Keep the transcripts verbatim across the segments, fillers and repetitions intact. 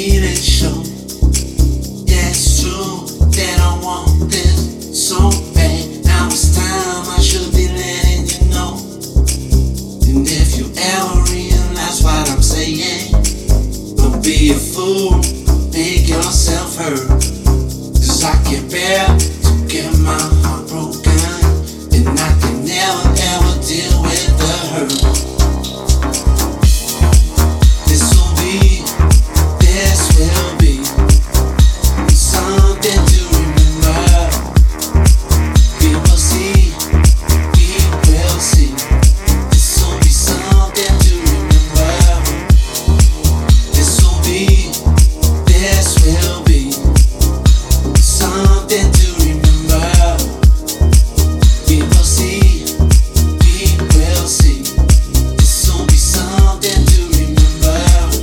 feelings show. Yeah, it's true that I want this so bad. Now it's time, I should be letting you know. And if you ever realize what I'm saying, don't be a fool, make yourself heard. Cause I can't bear to get my heart broken, and I can never ever deal with the hurt. This will be, this will be something to remember. We will see, we will see. This will be something to remember. This will be, this will be something to remember. We will see, we will see. This will be something to remember.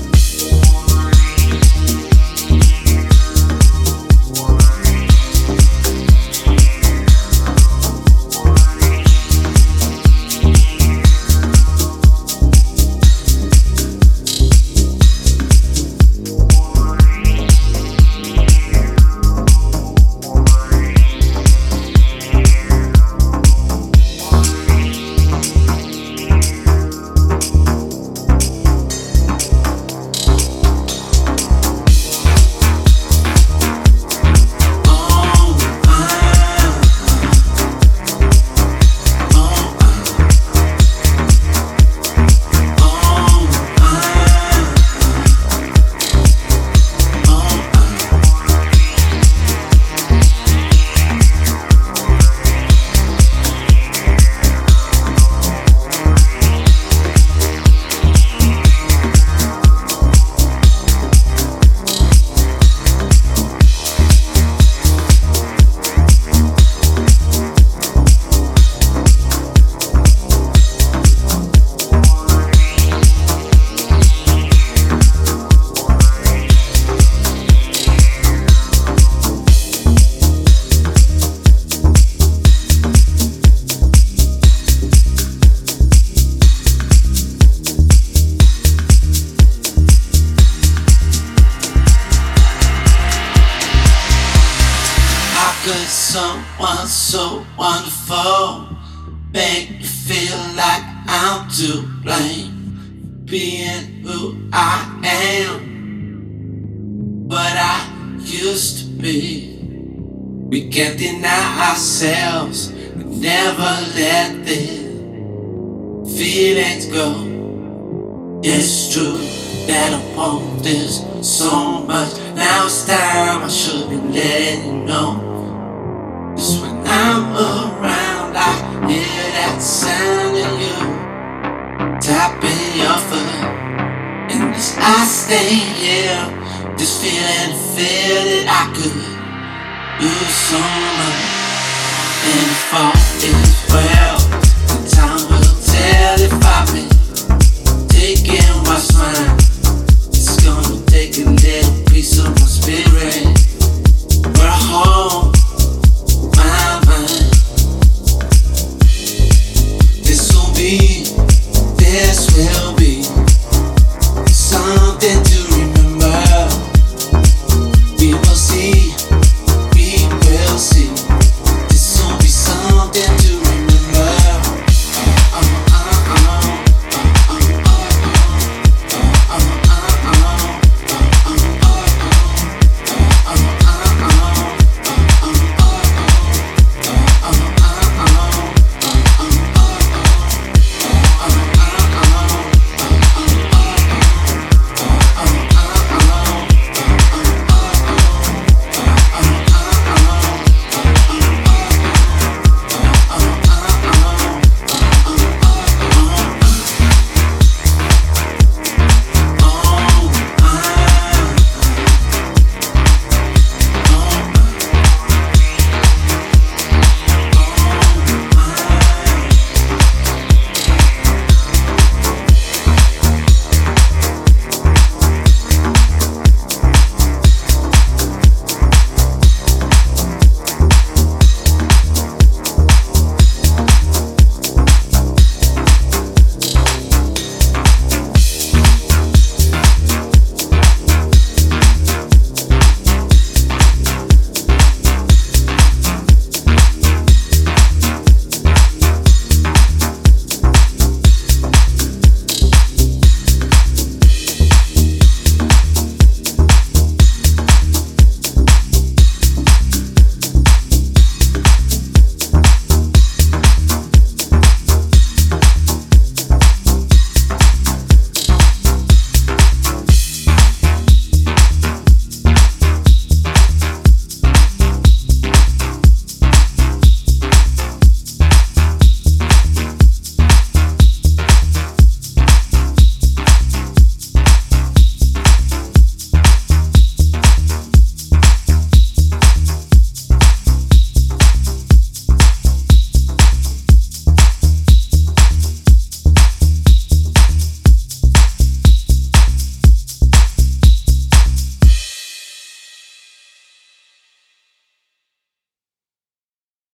Could someone so wonderful make me feel like I'm to blame, being who I am, but I used to be. We can't deny ourselves, we never let the feelings go. It's true that I want this so much. Now it's time, I should be letting you know. Cause when I'm around, I hear that sound of you tapping your foot. And as I stay here, just feeling, feeling I could use so much. And if all is well, then time will tell if I've been taking what's mine.